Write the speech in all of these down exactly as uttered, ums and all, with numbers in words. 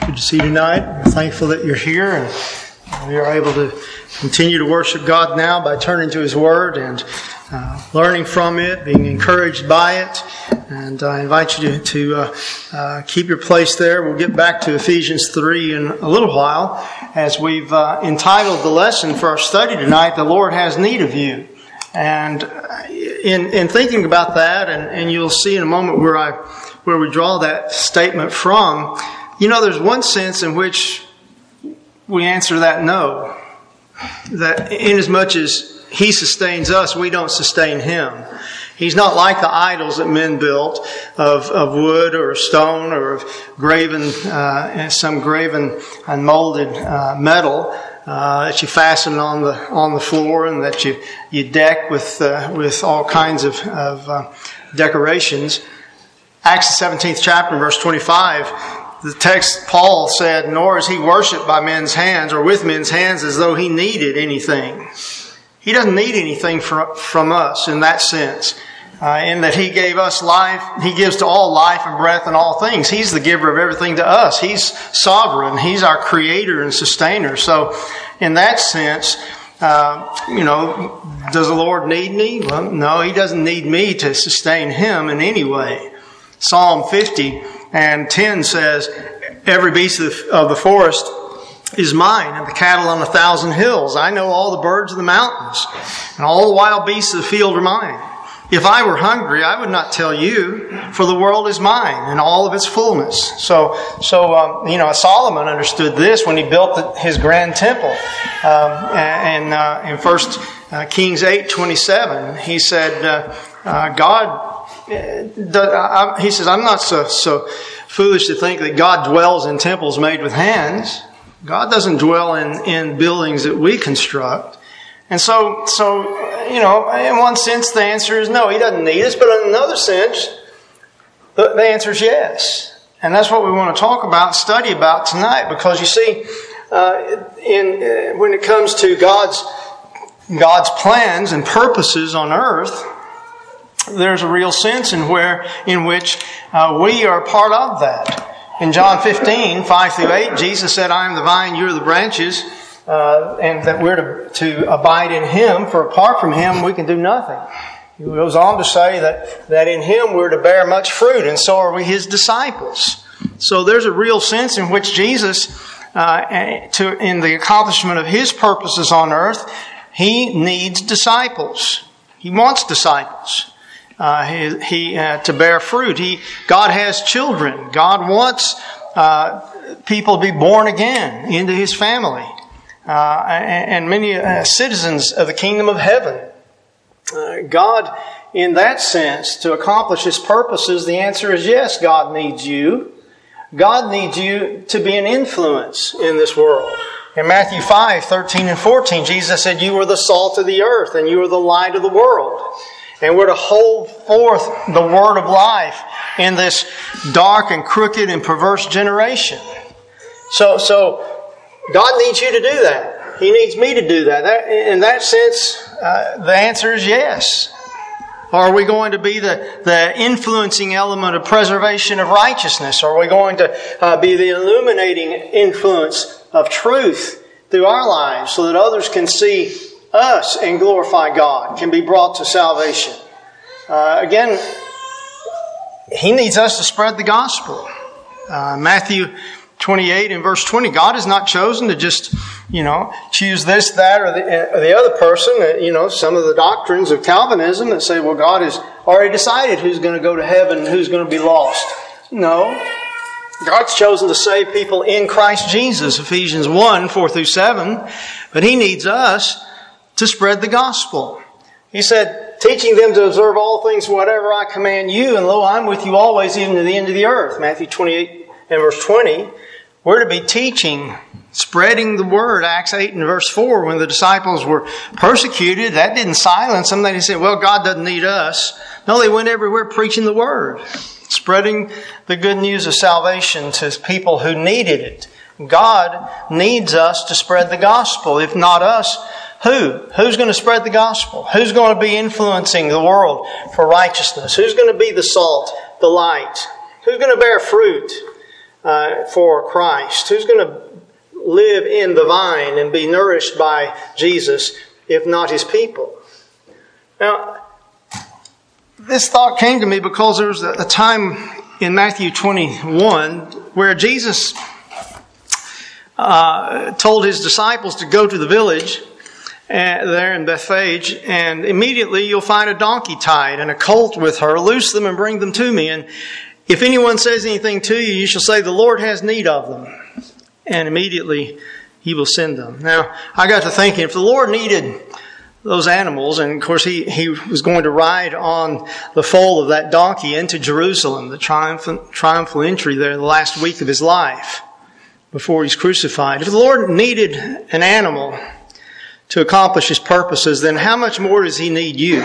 Good to see you tonight. I'm thankful that you're here, and we are able to continue to worship God now by turning to His Word and uh, learning from it, being encouraged by it. And I invite you to, to uh, uh, keep your place there. We'll get back to Ephesians three in a little while, as we've uh, entitled the lesson for our study tonight, "The Lord Has Need of You." And in in thinking about that, and, and you'll see in a moment where I where we draw that statement from, you know, there's one sense in which we answer that no. That inasmuch as He sustains us, we don't sustain Him. He's not like the idols that men built of, of wood or stone or of graven, uh, some graven and molded uh, metal uh, that you fasten on the on the floor and that you you deck with uh, with all kinds of, of uh, decorations. Acts the seventeenth chapter, verse twenty-five. The text, Paul said, "Nor is He worshipped by men's hands or with men's hands as though He needed anything." He doesn't need anything from, from us in that sense. Uh, in that He gave us life. He gives to all life and breath and all things. He's the giver of everything to us. He's sovereign. He's our creator and sustainer. So in that sense, uh, you know, does the Lord need me? Well, no, He doesn't need me to sustain Him in any way. Psalm fifty and ten says, "Every beast of the forest is mine, and the cattle on a thousand hills. I know all the birds of the mountains, and all the wild beasts of the field are mine. If I were hungry, I would not tell you, for the world is mine, and all of its fullness." So, so um, you know, Solomon understood this when he built the, his grand temple. Um, and uh, in First Kings eight twenty-seven, he said, uh, uh, "God." He says, "I'm not so, so foolish to think that God dwells in temples made with hands." God doesn't dwell in, in buildings that we construct. And so, so, you know, in one sense the answer is no, He doesn't need us. But in another sense, the, the answer is yes. And that's what we want to talk about, study about tonight. Because you see, uh, in uh, when it comes to God's God's plans and purposes on earth, there's a real sense in where in which uh, we are part of that. In John fifteen, five through eight, Jesus said, "I am the vine, you are the branches," uh, and that we're to, to abide in Him, for apart from Him we can do nothing. He goes on to say that, that in Him we're to bear much fruit, and so are we His disciples. So there's a real sense in which Jesus, uh, to in the accomplishment of His purposes on earth, He needs disciples. He wants disciples. Uh, he, he uh, to bear fruit. He, God has children. God wants uh, people to be born again into His family, uh, and, and many uh, citizens of the kingdom of heaven. Uh, God, in that sense, to accomplish His purposes, the answer is yes. God needs you. God needs you to be an influence in this world. In Matthew five, thirteen and fourteen, Jesus said, "You are the salt of the earth, and you are the light of the world." And we're to hold forth the word of life in this dark and crooked and perverse generation. So, so God needs you to do that. He needs me to do that. that in that sense, uh, the answer is yes. Or are we going to be the, the influencing element of preservation of righteousness? Or are we going to uh, be the illuminating influence of truth through our lives so that others can see us and glorify God, can be brought to salvation? Uh, again, He needs us to spread the gospel. Uh, Matthew twenty-eight and verse twenty, God has not chosen to just, you know, choose this, that, or the, or the other person. Uh, you know, some of the doctrines of Calvinism that say, well, God has already decided who's going to go to heaven and who's going to be lost. No. God's chosen to save people in Christ Jesus, Ephesians one, four through seven. But He needs us to spread the gospel. He said, "Teaching them to observe all things whatever I command you, and lo, I'm with you always, even to the end of the earth." Matthew twenty-eight and verse twenty. We're to be teaching, spreading the word. Acts eight and verse four, when the disciples were persecuted, that didn't silence them. They said, well, God doesn't need us. No, they went everywhere preaching the word, spreading the good news of salvation to people who needed it. God needs us to spread the gospel. If not us, who? Who's going to spread the gospel? Who's going to be influencing the world for righteousness? Who's going to be the salt, the light? Who's going to bear fruit? Uh, for Christ? Who's going to live in the vine and be nourished by Jesus, if not His people? Now, this thought came to me because there was a time in Matthew twenty-one where Jesus uh, told His disciples to go to the village uh, there in Bethphage, and immediately you'll find a donkey tied and a colt with her. Loose them and bring them to me. And if anyone says anything to you, you shall say, the Lord has need of them. And immediately He will send them. Now, I got to thinking, if the Lord needed those animals, and of course he, he was going to ride on the foal of that donkey into Jerusalem, the triumphant, triumphal entry there the last week of His life before He's crucified. If the Lord needed an animal to accomplish His purposes, then how much more does He need you?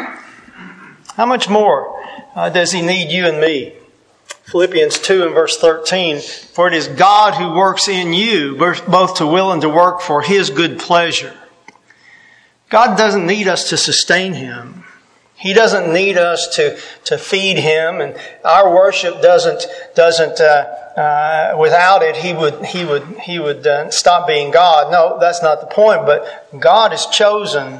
How much more uh, does He need you and me? Philippians two and verse thirteen, for it is God who works in you both to will and to work for His good pleasure. God doesn't need us to sustain Him. He doesn't need us to, to feed Him, and our worship doesn't doesn't uh, uh, without it He would He would He would uh, stop being God. No, that's not the point. But God has chosen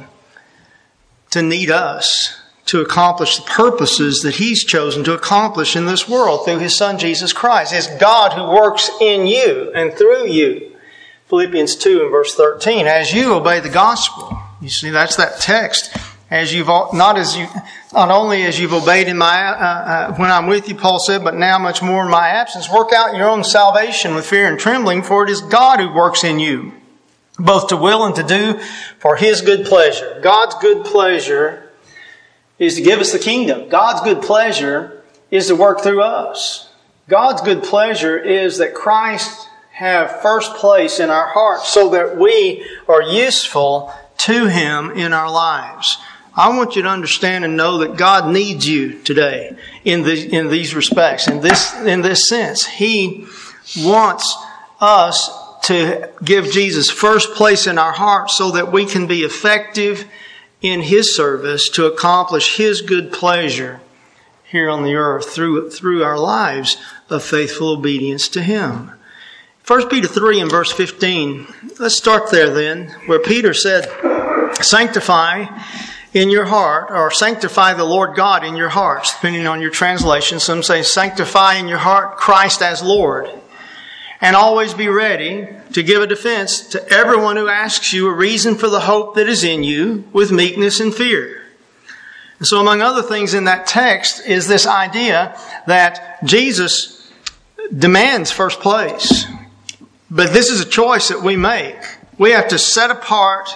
to need us to accomplish the purposes that He's chosen to accomplish in this world through His Son Jesus Christ. It's God who works in you and through you. Philippians two and verse thirteen, as you obey the gospel. You see, that's that text. As you've not as you not only as you've obeyed in my uh, uh, when I'm with you, Paul said, but now much more in my absence. Work out your own salvation with fear and trembling, for it is God who works in you, both to will and to do for His good pleasure. God's good pleasure is to give us the kingdom. God's good pleasure is to work through us. God's good pleasure is that Christ have first place in our hearts, so that we are useful to Him in our lives. I want you to understand and know that God needs you today in the, in these respects. In this, in this sense, He wants us to give Jesus first place in our hearts so that we can be effective in His service to accomplish His good pleasure here on the earth through, through our lives of faithful obedience to Him. First Peter three and verse fifteen. Let's start there then, where Peter said, sanctify in your heart, or sanctify the Lord God in your hearts, depending on your translation. Some say sanctify in your heart Christ as Lord. And always be ready to give a defense to everyone who asks you a reason for the hope that is in you with meekness and fear. And so among other things in that text is this idea that Jesus demands first place. But this is a choice that we make. We have to set apart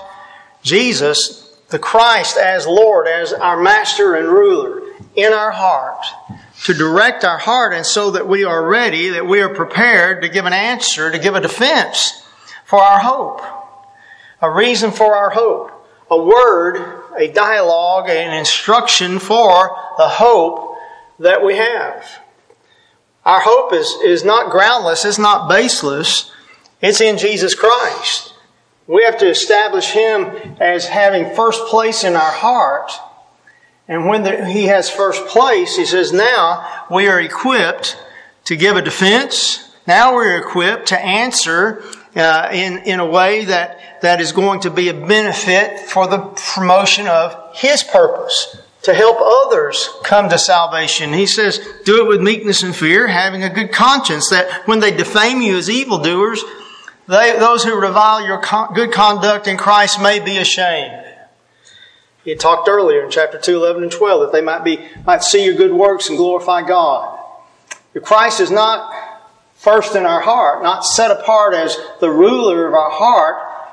Jesus, the Christ, as Lord, as our Master and Ruler in our heart, to direct our heart, and so that we are ready, that we are prepared to give an answer, to give a defense for our hope, a reason for our hope, a word, a dialogue, an instruction for the hope that we have. Our hope is, is not groundless, it's not baseless, it's in Jesus Christ. We have to establish Him as having first place in our heart. And when the, He has first place, He says, now we are equipped to give a defense. Now we're equipped to answer uh, in, in a way that, that is going to be a benefit for the promotion of His purpose, to help others come to salvation. He says, do it with meekness and fear, having a good conscience, that when they defame you as evildoers, They, those who revile your con- good conduct in Christ may be ashamed. He had talked earlier in chapter two, eleven and twelve, that they might be might see your good works and glorify God. If Christ is not first in our heart, not set apart as the ruler of our heart,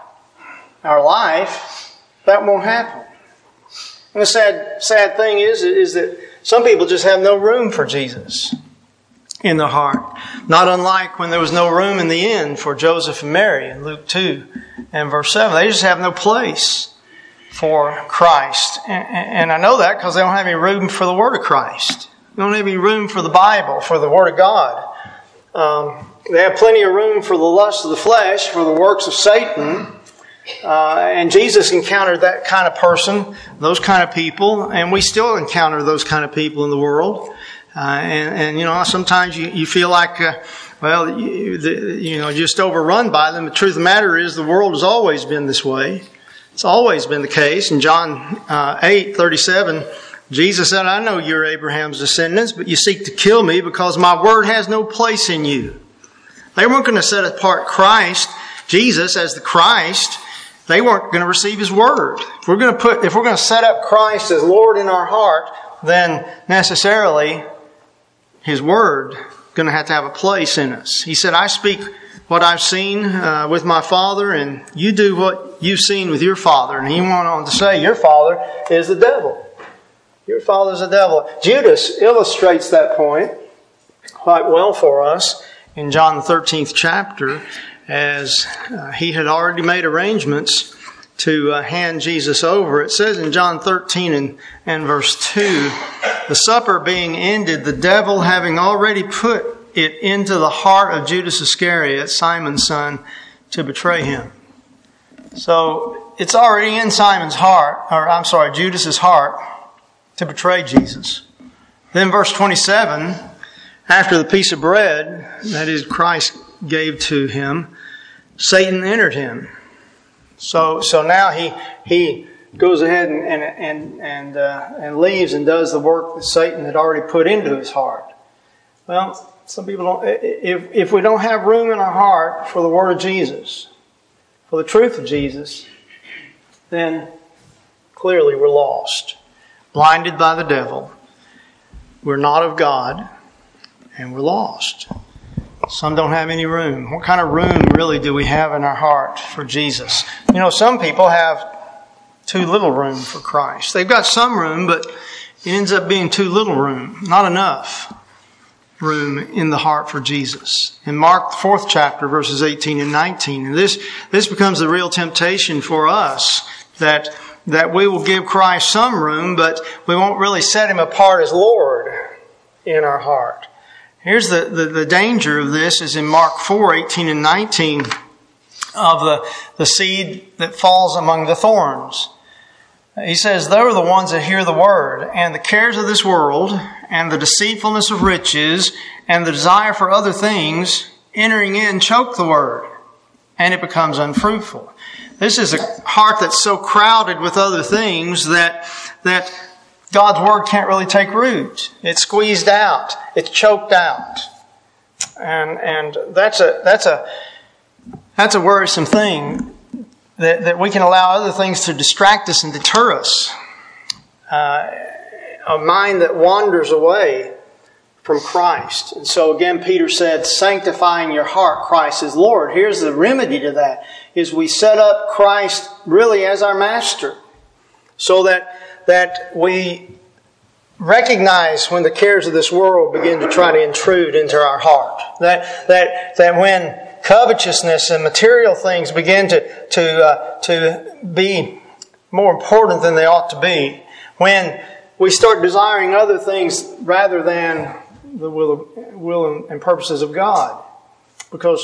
our life, that won't happen. And the sad, sad thing is, is that some people just have no room for Jesus in their heart. Not unlike when there was no room in the inn for Joseph and Mary in Luke two and verse seven. They just have no place for Christ. And, and I know that because they don't have any room for the Word of Christ. They don't have any room for the Bible, for the Word of God. Um, they have plenty of room for the lust of the flesh, for the works of Satan. Uh, and Jesus encountered that kind of person, those kind of people, and we still encounter those kind of people in the world. Uh, and, and, you know, sometimes you, you feel like uh, well, you, the, you know, just overrun by them. The truth of the matter is the world has always been this way. It's always been the case. In John uh, eight thirty-seven, Jesus said, I know you're Abraham's descendants, but you seek to kill me because my word has no place in you. They weren't going to set apart Christ, Jesus, as the Christ. They weren't going to receive His word. If we're going to put, if we're going to set up Christ as Lord in our heart, then necessarily His word is going to have to have a place in us. He said, I speak what I've seen uh, with my Father, and you do what you've seen with your father. And he went on to say, your father is the devil. Your father is the devil. Judas illustrates that point quite well for us in John the thirteenth chapter, as uh, he had already made arrangements to uh, hand Jesus over. It says in John thirteen and, and verse two, the supper being ended, the devil having already put it into the heart of Judas Iscariot, Simon's son, to betray him. So it's already in Simon's heart, or I'm sorry, Judas's heart, to betray Jesus. Then verse twenty-seven, after the piece of bread, that is Christ gave to him, Satan entered him. So so now he he goes ahead and and and and, uh, and leaves and does the work that Satan had already put into his heart. Well, some people don't. If if we don't have room in our heart for the Word of Jesus, for the truth of Jesus, then clearly we're lost, blinded by the devil. We're not of God, and we're lost. Some don't have any room. What kind of room really do we have in our heart for Jesus? You know, some people have too little room for Christ. They've got some room, but it ends up being too little room. Not enough room in the heart for Jesus. In Mark, the fourth chapter, verses eighteen and nineteen, and this, this becomes the real temptation for us, that, that we will give Christ some room, but we won't really set Him apart as Lord in our heart. Here's the, the, the danger of this is in Mark four, eighteen and nineteen, of the, the seed that falls among the thorns. He says, they are the ones that hear the word, and the cares of this world, and the deceitfulness of riches, and the desire for other things, entering in, choke the word, and it becomes unfruitful. This is a heart that's so crowded with other things that, that God's word can't really take root. It's squeezed out. It's choked out. And, and that's a, that's a, that's a worrisome thing. That, that we can allow other things to distract us and deter us. Uh, a mind that wanders away from Christ. And so again, Peter said, sanctifying your heart, Christ is Lord. Here's the remedy to that, is we set up Christ really as our master. So that, that we recognize when the cares of this world begin to try to intrude into our heart. That, that, that when covetousness and material things begin to to uh, to be more important than they ought to be, when we start desiring other things rather than the will, of, will and purposes of God. Because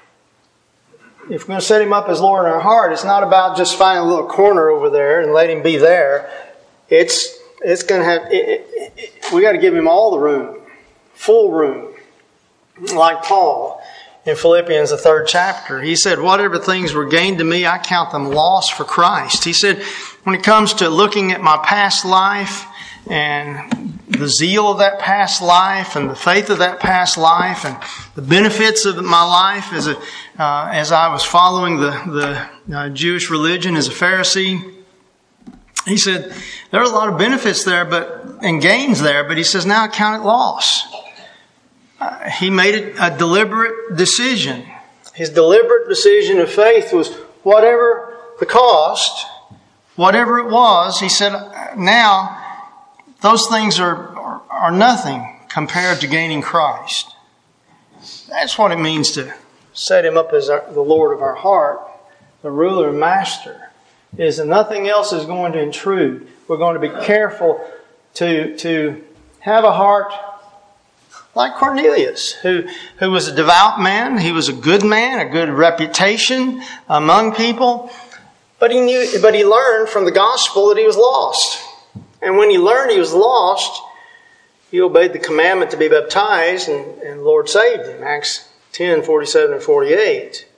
if we're going to set Him up as Lord in our heart, it's not about just finding a little corner over there and let Him be there. It's it's going to have. It, it, it, we got to give Him all the room, full room, like Paul. In Philippians, the third chapter, he said, whatever things were gained to me, I count them lost for Christ. He said, when it comes to looking at my past life and the zeal of that past life and the faith of that past life and the benefits of my life as a, uh, as I was following the, the uh, Jewish religion as a Pharisee, he said, there are a lot of benefits there but and gains there, but he says, now I count it loss. Uh, he made it a deliberate decision. His deliberate decision of faith was whatever the cost, whatever it was, he said, now those things are, are, are nothing compared to gaining Christ. That's what it means to set Him up as our, the Lord of our heart, the ruler and master, is that nothing else is going to intrude. We're going to be careful to, to have a heart like Cornelius, who, who was a devout man. He was a good man, a good reputation among people. But he knew, but he learned from the gospel that he was lost. And when he learned he was lost, he obeyed the commandment to be baptized, and, and the Lord saved him. Acts ten, forty-seven, and forty-eight.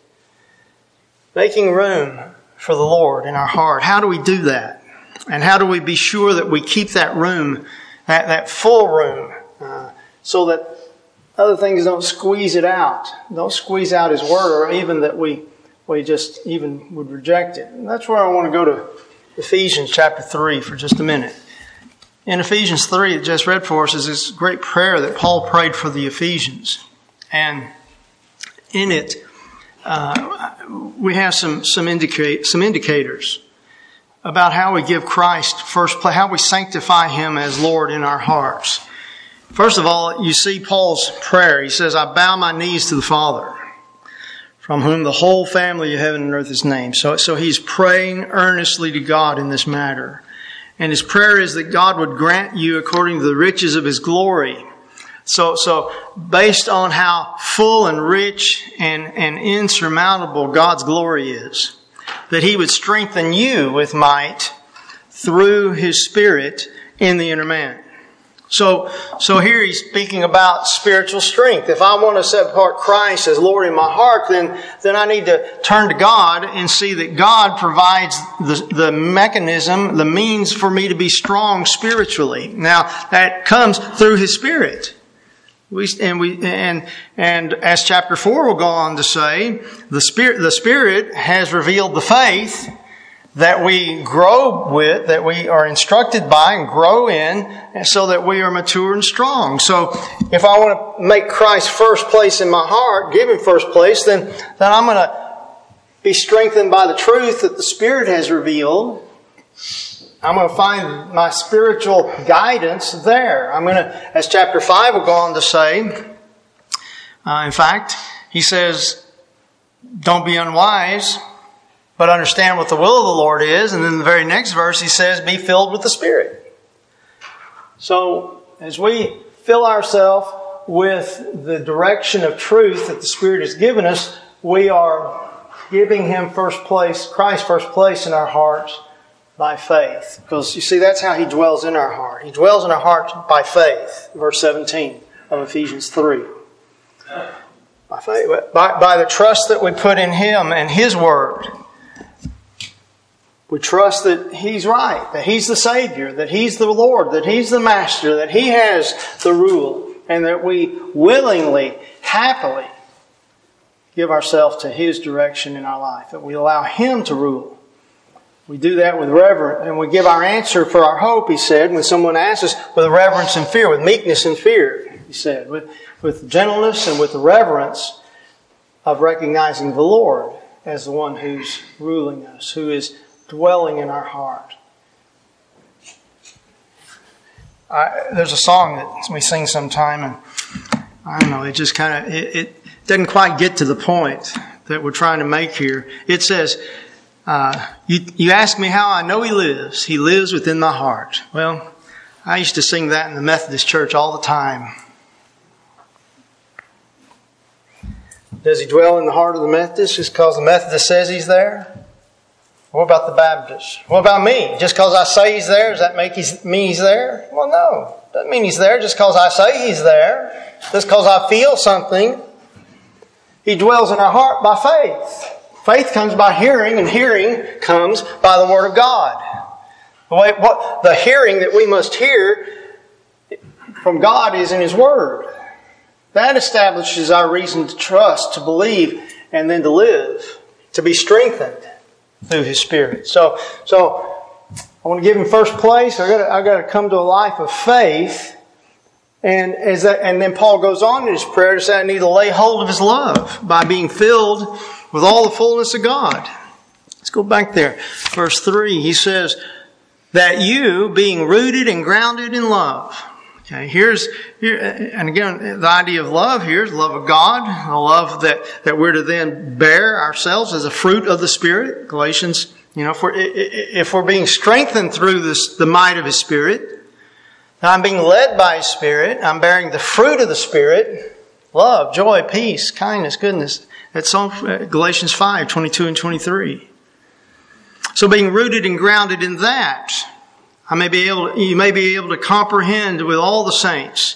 Making room for the Lord in our heart. How do we do that? And how do we be sure that we keep that room, that, that full room, uh, so that other things don't squeeze it out, don't squeeze out His Word, or even that we we just even would reject it. And that's where I want to go to Ephesians chapter three for just a minute. In Ephesians three, that just read for us, is this great prayer that Paul prayed for the Ephesians. And in it, uh, we have some some indicate some indicators about how we give Christ first place, how we sanctify Him as Lord in our hearts. First of all, you see Paul's prayer. He says, I bow my knees to the Father, from whom the whole family of heaven and earth is named. So, so he's praying earnestly to God in this matter. And his prayer is that God would grant you according to the riches of His glory. So, so based on how full and rich and, and insurmountable God's glory is, that He would strengthen you with might through His Spirit in the inner man. So, so here he's speaking about spiritual strength. If I want to set apart Christ as Lord in my heart, then, then I need to turn to God and see that God provides the, the mechanism, the means for me to be strong spiritually. Now, that comes through His Spirit. We, and we, and, and as chapter four will go on to say, the Spirit, the Spirit has revealed the faith that we grow with, that we are instructed by and grow in, so that we are mature and strong. So if I want to make Christ first place in my heart, give Him first place, then, then I'm going to be strengthened by the truth that the Spirit has revealed. I'm going to find my spiritual guidance there. I'm going to, as chapter five will go on to say, uh, in fact, he says, don't be unwise, but understand what the will of the Lord is. And then the very next verse he says, be filled with the Spirit. So as we fill ourselves with the direction of truth that the Spirit has given us, we are giving Him first place, Christ first place in our hearts by faith. Because you see, that's how He dwells in our heart. He dwells in our hearts by faith. Verse seventeen of Ephesians three. By faith, by, by the trust that we put in Him and His Word. We trust that He's right, that He's the Savior, that He's the Lord, that He's the Master, that He has the rule, and that we willingly, happily give ourselves to His direction in our life, that we allow Him to rule. We do that with reverence, and we give our answer for our hope, he said, when someone asks us, with reverence and fear, with meekness and fear, he said, with, with gentleness and with the reverence of recognizing the Lord as the one who's ruling us, who is dwelling in our heart. I, there's a song that we sing sometime, and I don't know, it just kind of, it, it doesn't quite get to the point that we're trying to make here. It says, uh, you, you ask me how I know He lives. He lives within my heart. Well, I used to sing that in the Methodist church all the time. Does He dwell in the heart of the Methodist just because the Methodist says He's there? What about the Baptist? What about me? Just because I say He's there, does that make he's, mean He's there? Well, no. Doesn't mean He's there just because I say He's there. Just because I feel something. He dwells in our heart by faith. Faith comes by hearing, and hearing comes by the Word of God. The, way, what, the hearing that we must hear from God is in His Word. That establishes our reason to trust, to believe, and then to live, to be strengthened through His Spirit. So, so I want to give Him first place. I got I got to come to a life of faith, and as that, and then Paul goes on in his prayer to say, I need to lay hold of His love by being filled with all the fullness of God. Let's go back there, verse three. He says that you, being rooted and grounded in love. Okay, here's here, and again, the idea of love here is the love of God, the love that, that we're to then bear ourselves as a fruit of the Spirit. Galatians, you know, if we're, if we're being strengthened through this, the might of His Spirit, I'm being led by His Spirit, I'm bearing the fruit of the Spirit, love, joy, peace, kindness, goodness. That's all Galatians five, twenty-two and twenty-three. So being rooted and grounded in that, I may be able, you may be able to comprehend with all the saints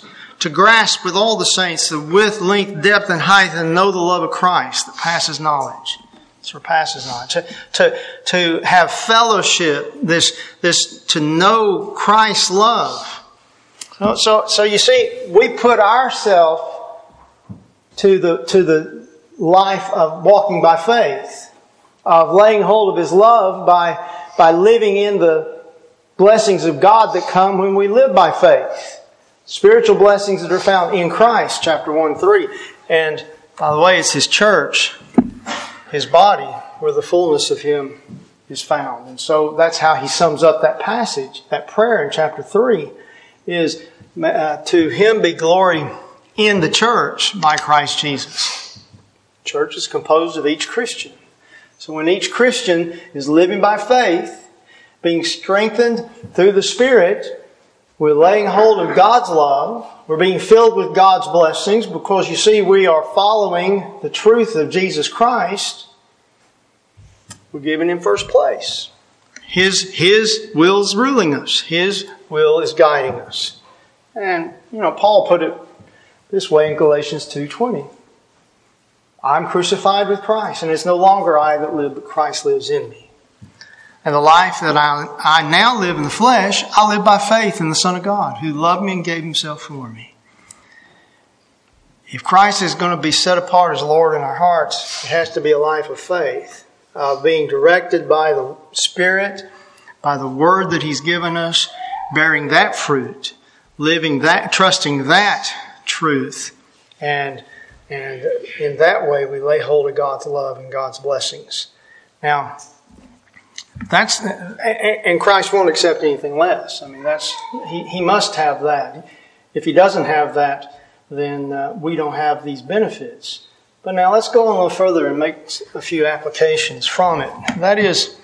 to grasp with all the saints the width, length, depth, and height, and know the love of Christ that passes knowledge. Surpasses knowledge. To, to, to have fellowship, this, this, to know Christ's love. So, so, so you see, we put ourselves to the, to the life of walking by faith, of laying hold of His love by, by living in the blessings of God that come when we live by faith. Spiritual blessings that are found in Christ, chapter one, three. And by the way, it's His church, His body, where the fullness of Him is found. And so that's how he sums up that passage, that prayer in chapter three, is uh, to Him be glory in the church by Christ Jesus. The church is composed of each Christian. So when each Christian is living by faith, being strengthened through the Spirit, we're laying hold of God's love. We're being filled with God's blessings because, you see, we are following the truth of Jesus Christ. We're giving Him first place. His, His will is ruling us. His will is guiding us. And, you know, Paul put it this way in Galatians two twenty. I'm crucified with Christ, and it's no longer I that live, but Christ lives in me. And the life that I, I now live in the flesh, I live by faith in the Son of God, who loved me and gave Himself for me. If Christ is going to be set apart as Lord in our hearts, it has to be a life of faith, uh, being directed by the Spirit, by the Word that He's given us, bearing that fruit, living that, trusting that truth, and And in that way, we lay hold of God's love and God's blessings. Now, that's and Christ won't accept anything less. I mean, that's he, he must have that. If He doesn't have that, then uh, we don't have these benefits. But now let's go a little further and make a few applications from it. That is,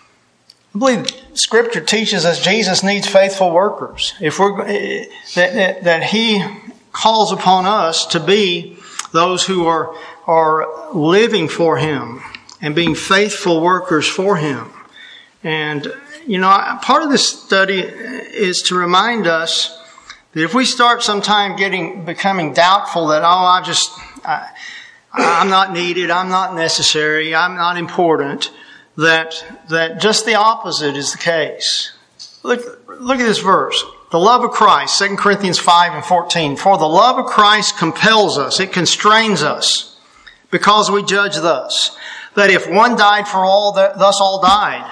I believe Scripture teaches us Jesus needs faithful workers. If we're that that, that He calls upon us to be those who are, are living for Him and being faithful workers for Him. And, you know, part of this study is to remind us that if we start sometime getting, becoming doubtful that, oh, I just, I, I'm not needed, I'm not necessary, I'm not important, that, that just the opposite is the case. Look, look at this verse. The love of Christ, Second Corinthians five and fourteen. For the love of Christ compels us, it constrains us, because we judge thus, that if one died for all, that thus all died.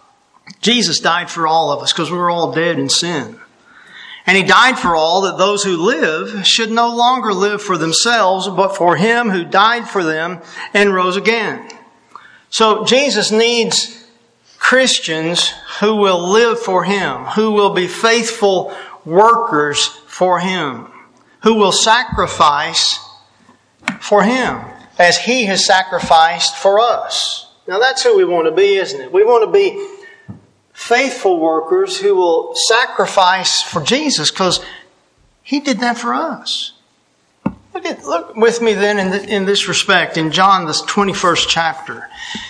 Jesus died for all of us because we were all dead in sin. And He died for all, that those who live should no longer live for themselves, but for Him who died for them and rose again. So Jesus needs Christians who will live for Him, who will be faithful workers for Him, who will sacrifice for Him as He has sacrificed for us. Now that's who we want to be, isn't it? We want to be faithful workers who will sacrifice for Jesus because He did that for us. Look, at, look with me then in, the, in this respect in John, the twenty-first chapter.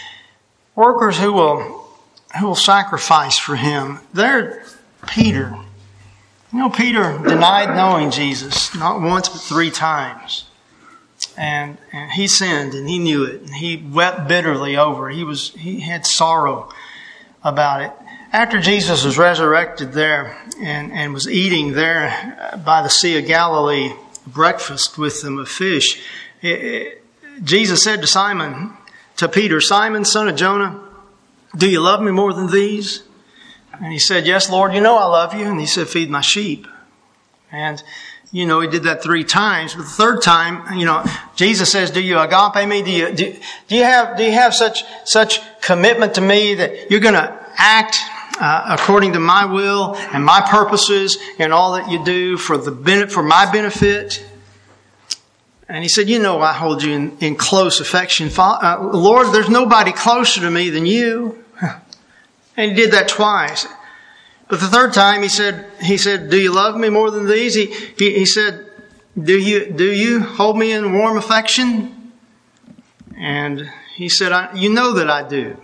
Workers who will who will sacrifice for Him. There, Peter. You know, Peter denied knowing Jesus, not once but three times. And, and he sinned, and he knew it. And he wept bitterly over it. He was, he had sorrow about it. After Jesus was resurrected there and, and was eating there by the Sea of Galilee, breakfast with them of fish, it, it, Jesus said to Simon, to Peter, Simon, son of Jonah, do you love me more than these? And he said, yes, Lord, you know I love you. And he said, feed my sheep. And, you know, he did that three times. But the third time, you know, Jesus says, do you agape me? Do you, do, do you have, do you have such, such commitment to me that you're going to act uh, according to my will and my purposes and all that you do for the benefit, for my benefit? And he said, you know, I hold you in, in close affection. Uh, Lord, there's nobody closer to me than you. And he did that twice. But the third time he said, he said, do you love me more than these? He, he, he said, do you, do you hold me in warm affection? And he said, I, you know that I do.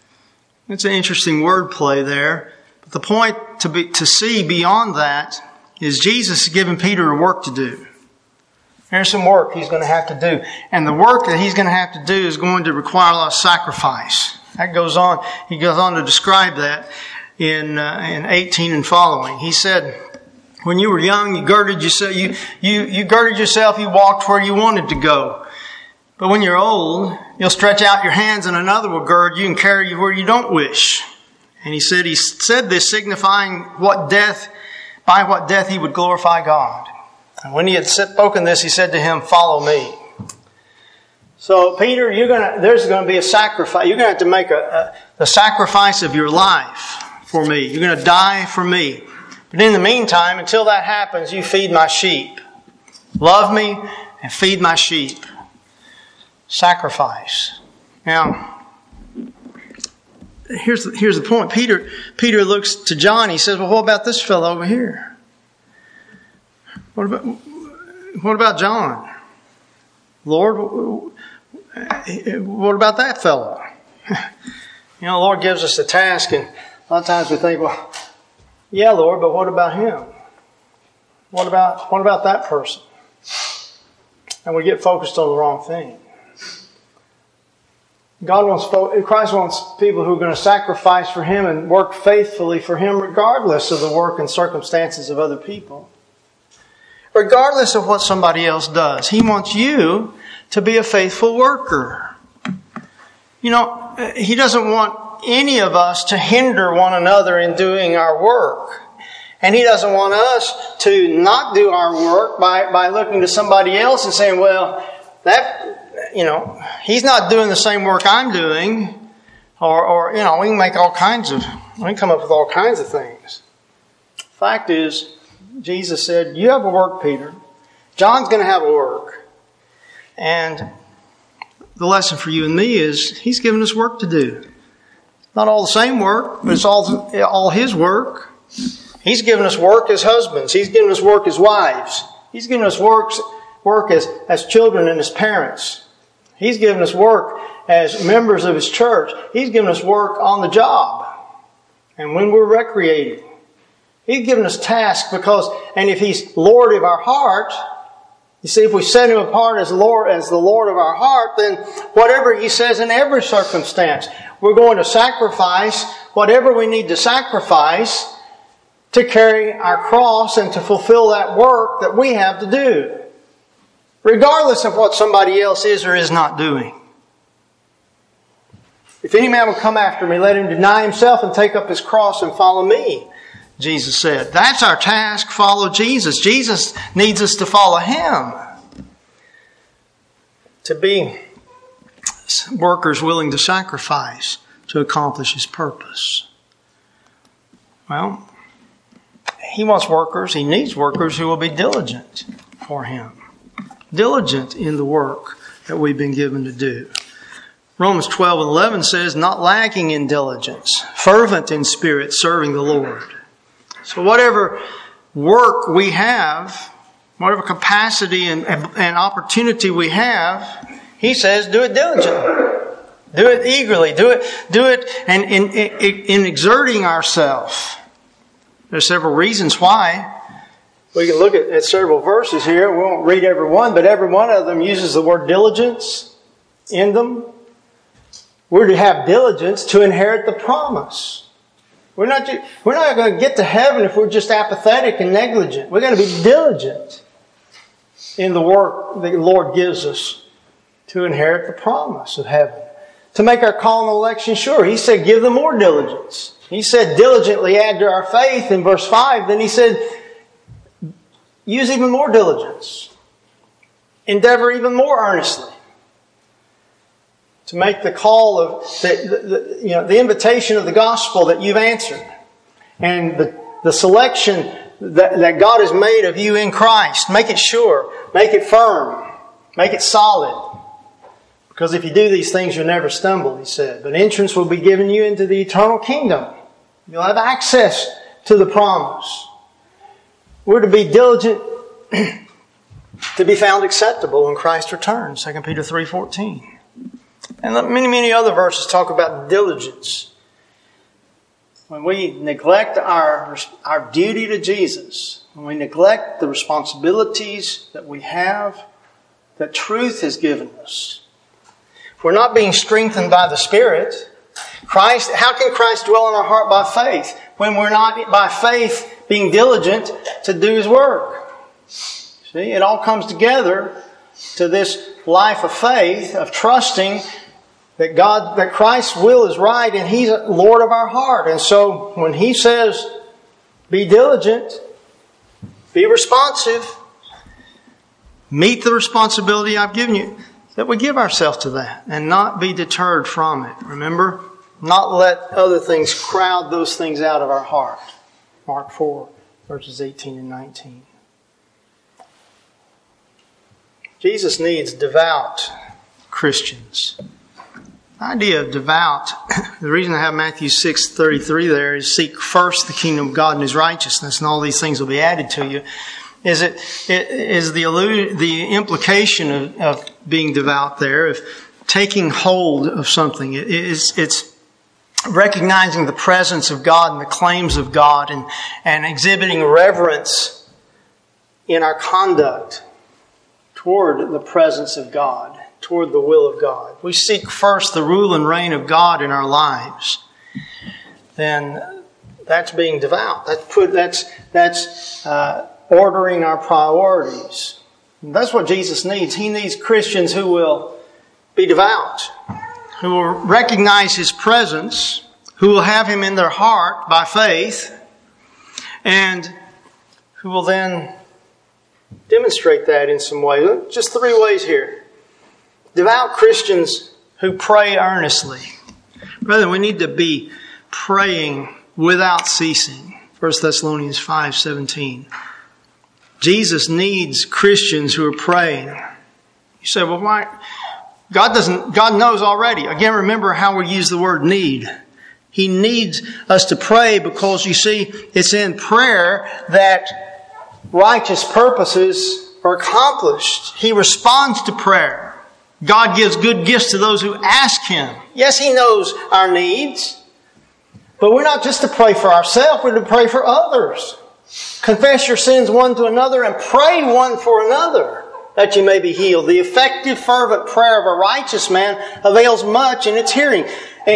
It's an interesting word play there. But the point to be, to see beyond that is Jesus is giving Peter a work to do. There's some work he's going to have to do. And the work that he's going to have to do is going to require a lot of sacrifice. That goes on. He goes on to describe that in uh, in eighteen and following. He said, when you were young, you girded yourself, you, you, you girded yourself, you walked where you wanted to go. But when you're old, you'll stretch out your hands and another will gird you and carry you where you don't wish. And he said, he said this signifying what death, by what death he would glorify God. And when he had spoken this, he said to him, follow me. So Peter, you're gonna, there's going to be a sacrifice. You're going to have to make a, a, a sacrifice of your life for me. You're going to die for me. But in the meantime, until that happens, you feed my sheep. Love me and feed my sheep. Sacrifice. Now, here's the, here's the point. Peter, Peter looks to John. He says, well, what about this fellow over here? What about, what about John? Lord, what about that fellow? You know, the Lord gives us a task, and a lot of times we think, well, yeah, Lord, but what about him? What about, what about that person? And we get focused on the wrong thing. God wants, Christ wants people who are going to sacrifice for Him and work faithfully for Him regardless of the work and circumstances of other people. Regardless of what somebody else does. He wants you to be a faithful worker. You know, He doesn't want any of us to hinder one another in doing our work. And He doesn't want us to not do our work by, by looking to somebody else and saying, well, that, you know, he's not doing the same work I'm doing. Or, or, you know, we can make all kinds of, we can come up with all kinds of things. Fact is, Jesus said, you have a work, Peter. John's going to have a work. And the lesson for you and me is, He's given us work to do. Not all the same work, but it's all, all His work. He's given us work as husbands. He's given us work as wives. He's given us works, work as, as children and as parents. He's given us work as members of His church. He's given us work on the job. And when we're recreating. He's given us tasks because, and if He's Lord of our heart, you see, if we set Him apart as Lord, as the Lord of our heart, then whatever He says in every circumstance, we're going to sacrifice whatever we need to sacrifice to carry our cross and to fulfill that work that we have to do. Regardless of what somebody else is or is not doing. If any man will come after me, let him deny himself and take up his cross and follow me, Jesus said. That's our task, follow Jesus. Jesus needs us to follow Him. To be workers willing to sacrifice to accomplish His purpose. Well, He wants workers, He needs workers who will be diligent for Him. Diligent in the work that we've been given to do. Romans twelve and eleven says, not lacking in diligence, fervent in spirit, serving the Lord. So whatever work we have, whatever capacity and, and opportunity we have, He says, do it diligently. Do it eagerly. Do it, do it in, in, in, in exerting ourselves. There's several reasons why. We can look at, at several verses here. We won't read every one, but every one of them uses the word diligence in them. We're to have diligence to inherit the promise. We're not, we're not going to get to heaven if we're just apathetic and negligent. We're going to be diligent in the work that the Lord gives us to inherit the promise of heaven. To make our call and election sure. He said, give them more diligence. He said, diligently add to our faith in verse five. Then He said, use even more diligence. Endeavor even more earnestly. To make the call of the, the, the, you know, the invitation of the gospel that you've answered. And the, the selection that, that God has made of you in Christ. Make it sure. Make it firm. Make it solid. Because if you do these things, you'll never stumble, He said. But entrance will be given you into the eternal kingdom. You'll have access to the promise. We're to be diligent to be found acceptable when Christ returns. Second Peter three fourteen. And many, many other verses talk about diligence. When we neglect our, our duty to Jesus, when we neglect the responsibilities that we have, that truth has given us. If we're not being strengthened by the Spirit, Christ, how can Christ dwell in our heart by faith when we're not by faith being diligent to do His work? See, it all comes together to this life of faith, of trusting that God, that Christ's will is right and He's Lord of our heart. And so when He says, be diligent, be responsive, meet the responsibility I've given you, that we give ourselves to that and not be deterred from it. Remember, not let other things crowd those things out of our heart. Mark four, verses eighteen and nineteen. Jesus needs devout Christians. The idea of devout, the reason I have Matthew six thirty-three there is seek first the kingdom of God and His righteousness, and all these things will be added to you. Is it, it is the allude, the implication of, of being devout there, of taking hold of something. It is, it's recognizing the presence of God and the claims of God, and, and exhibiting reverence in our conduct toward the presence of God, toward the will of God. We seek first the rule and reign of God in our lives. Then that's being devout. That's put. That's that's uh, ordering our priorities. And that's what Jesus needs. He needs Christians who will be devout, who will recognize His presence, who will have Him in their heart by faith, and who will then demonstrate that in some way. Just three ways here. Devout Christians who pray earnestly. Brethren, we need to be praying without ceasing. First Thessalonians five seventeen. Jesus needs Christians who are praying. You say, well, why? God doesn't, God knows already. Again, remember how we use the word need. He needs us to pray because, you see, it's in prayer that righteous purposes are accomplished. He responds to prayer. God gives good gifts to those who ask Him. Yes, He knows our needs. But we're not just to pray for ourselves, we're to pray for others. Confess your sins one to another and pray one for another, that you may be healed. The effective, fervent prayer of a righteous man avails much in its hearing.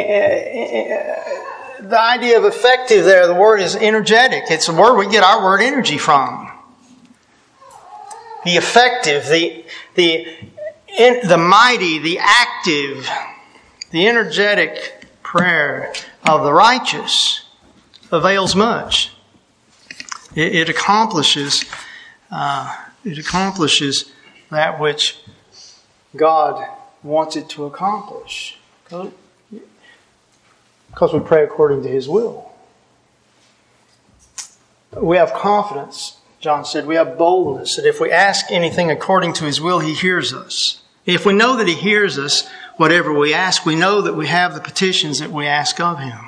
The idea of effective there, the word is energetic. It's a word we get our word energy from. The effective, the, the, the mighty, the active, the energetic prayer of the righteous avails much. It, it accomplishes, uh, it accomplishes that which God wants it to accomplish. Because we pray according to His will. We have confidence, John said. We have boldness that if we ask anything according to His will, He hears us. If we know that He hears us, whatever we ask, we know that we have the petitions that we ask of Him.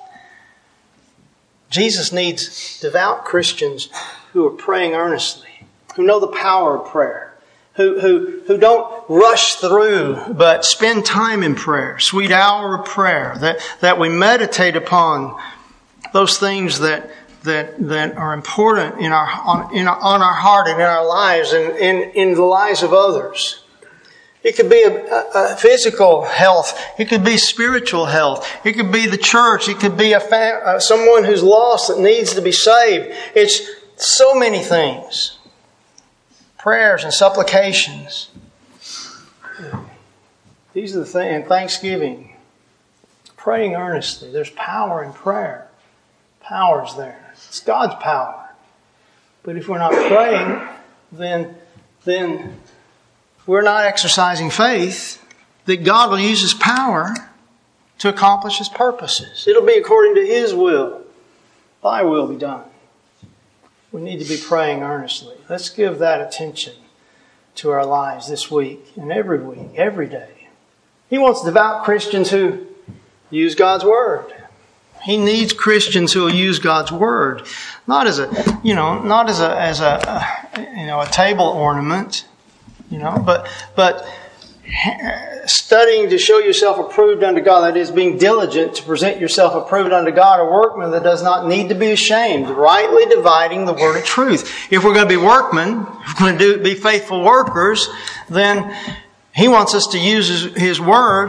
Jesus needs devout Christians who are praying earnestly, who know the power of prayer, who, who, who don't rush through, but spend time in prayer, sweet hour of prayer, that, that we meditate upon those things that, that, that are important in our, on, in our, on our heart and in our lives and in, in the lives of others. It could be a, a, a physical health. It could be spiritual health. It could be the church. It could be a fam- uh, someone who's lost that needs to be saved. It's so many things. Prayers and supplications. These are the things. And thanksgiving. Praying earnestly. There's power in prayer. Power's there. It's God's power. But if we're not praying, then then we're not exercising faith that God will use His power to accomplish His purposes. It'll be according to His will. Thy will be done. We need to be praying earnestly. Let's give that attention to our lives this week and every week, every day. He wants devout Christians who use God's Word. He needs Christians who will use God's Word, not as a, you know, not as a, as a, you know, a table ornament. You know, but but studying to show yourself approved unto God, that is, being diligent to present yourself approved unto God, a workman that does not need to be ashamed, rightly dividing the word of truth. If we're going to be workmen, if we're going to do, be faithful workers, then He wants us to use His, His Word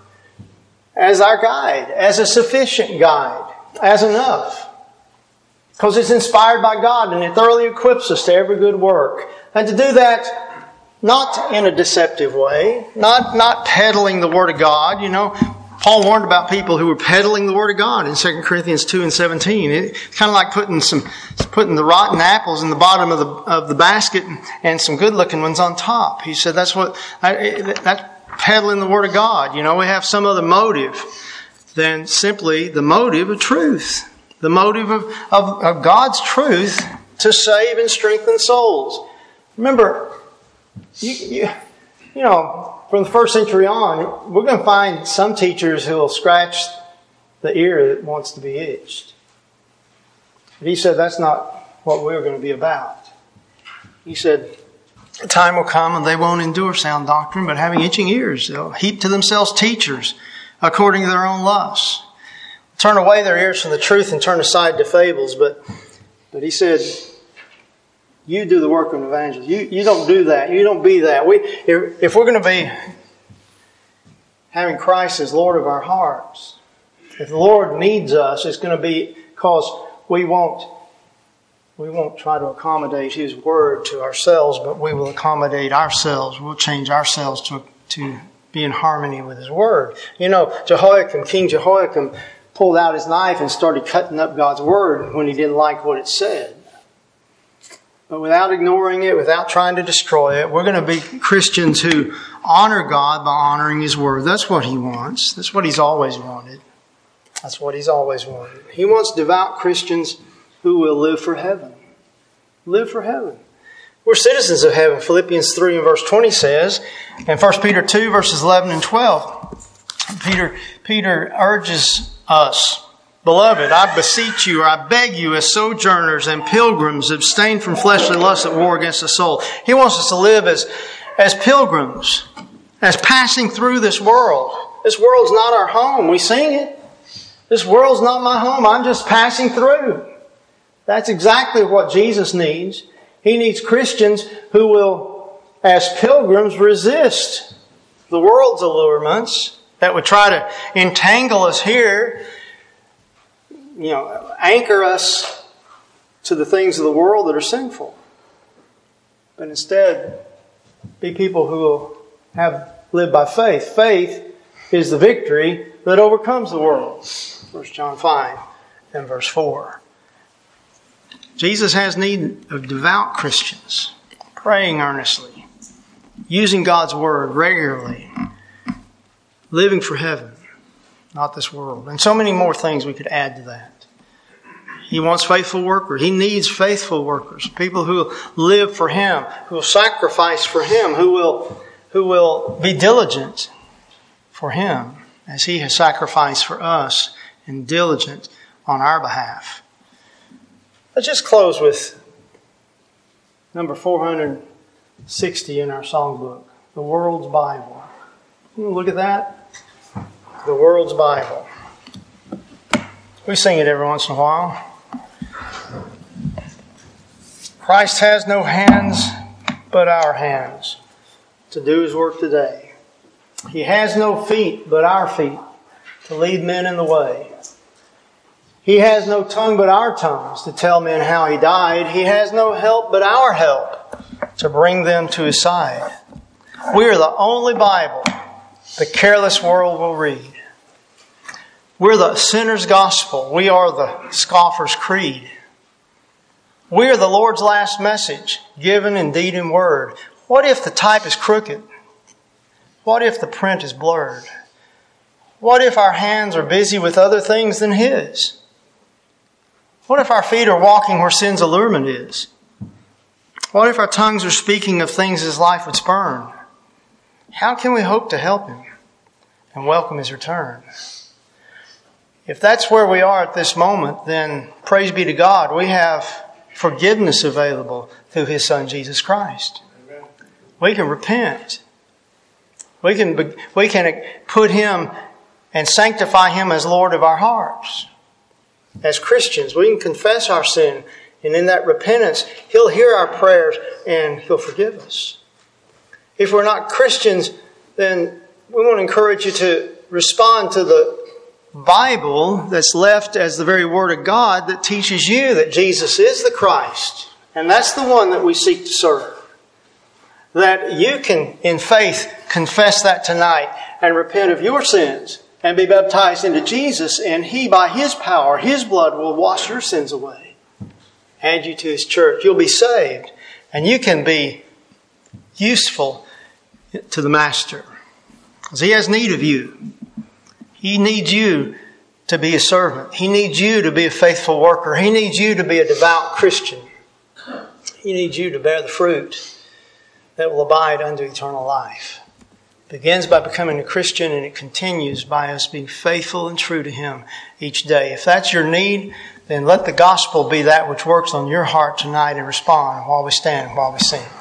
as our guide, as a sufficient guide, as enough. Because it's inspired by God and it thoroughly equips us to every good work. And to do that not in a deceptive way, not, not peddling the Word of God. You know, Paul warned about people who were peddling the Word of God in Second Corinthians two and seventeen. It's kind of like putting some, putting the rotten apples in the bottom of the, of the basket and some good looking ones on top. He said that's what, that's peddling the Word of God. You know, we have some other motive than simply the motive of truth. The motive of, of, of God's truth to save and strengthen souls. Remember, you, you, you know, from the first century on, we're going to find some teachers who will scratch the ear that wants to be itched. But he said that's not what we're going to be about. He said, a time will come and they won't endure sound doctrine, but having itching ears, they'll heap to themselves teachers according to their own lusts. Turn away their ears from the truth and turn aside to fables. But, but he said, you do the work of an evangelist. You, you don't do that. You don't be that. We, if, if we're going to be having Christ as Lord of our hearts, if the Lord needs us, it's going to be because we won't, we won't try to accommodate His Word to ourselves, but we will accommodate ourselves. We'll change ourselves to, to be in harmony with His Word. You know, Jehoiakim, King Jehoiakim, pulled out his knife and started cutting up God's Word when he didn't like what it said. But without ignoring it, without trying to destroy it, we're going to be Christians who honor God by honoring His Word. That's what He wants. That's what He's always wanted. That's what He's always wanted. He wants devout Christians who will live for heaven. Live for heaven. We're citizens of heaven. Philippians three and verse twenty says, and First Peter two verses eleven and twelve, Peter, Peter urges us, beloved, I beseech you, or I beg you, as sojourners and pilgrims, abstain from fleshly lusts that war against the soul. He wants us to live as, as pilgrims, as passing through this world. This world's not our home. We sing it. This world's not my home. I'm just passing through. That's exactly what Jesus needs. He needs Christians who will, as pilgrims, resist the world's allurements that would try to entangle us here, you know, anchor us to the things of the world that are sinful. But instead, be people who will have live by faith. Faith is the victory that overcomes the world. First John five and verse four. Jesus has need of devout Christians, praying earnestly, using God's Word regularly, living for heaven, not this world. And so many more things we could add to that. He wants faithful workers. He needs faithful workers. People who will live for Him, who will sacrifice for Him, who will, who will be diligent for Him as He has sacrificed for us and diligent on our behalf. Let's just close with number four hundred sixty in our songbook, the World's Bible. You look at that. The World's Bible. We sing it every once in a while. Christ has no hands but our hands to do His work today. He has no feet but our feet to lead men in the way. He has no tongue but our tongues to tell men how He died. He has no help but our help to bring them to His side. We are the only Bible the careless world will read. We're the sinner's gospel. We are the scoffer's creed. We are the Lord's last message, given in deed and word. What if the type is crooked? What if the print is blurred? What if our hands are busy with other things than His? What if our feet are walking where sin's allurement is? What if our tongues are speaking of things His life would spurn? How can we hope to help Him and welcome His return? If that's where we are at this moment, then praise be to God, we have forgiveness available through His Son, Jesus Christ. Amen. We can repent. We can, we can put Him and sanctify Him as Lord of our hearts. As Christians, we can confess our sin, and in that repentance, He'll hear our prayers and He'll forgive us. If we're not Christians, then we want to encourage you to respond to the Bible that's left as the very Word of God that teaches you that Jesus is the Christ. And that's the one that we seek to serve. That you can, in faith, confess that tonight and repent of your sins and be baptized into Jesus, and He, by His power, His blood, will wash your sins away. Add you to His church. You'll be saved, and you can be useful to the Master. Because He has need of you. He needs you to be a servant. He needs you to be a faithful worker. He needs you to be a devout Christian. He needs you to bear the fruit that will abide unto eternal life. It begins by becoming a Christian, and it continues by us being faithful and true to Him each day. If that's your need, then let the gospel be that which works on your heart tonight, and respond while we stand, while we sing.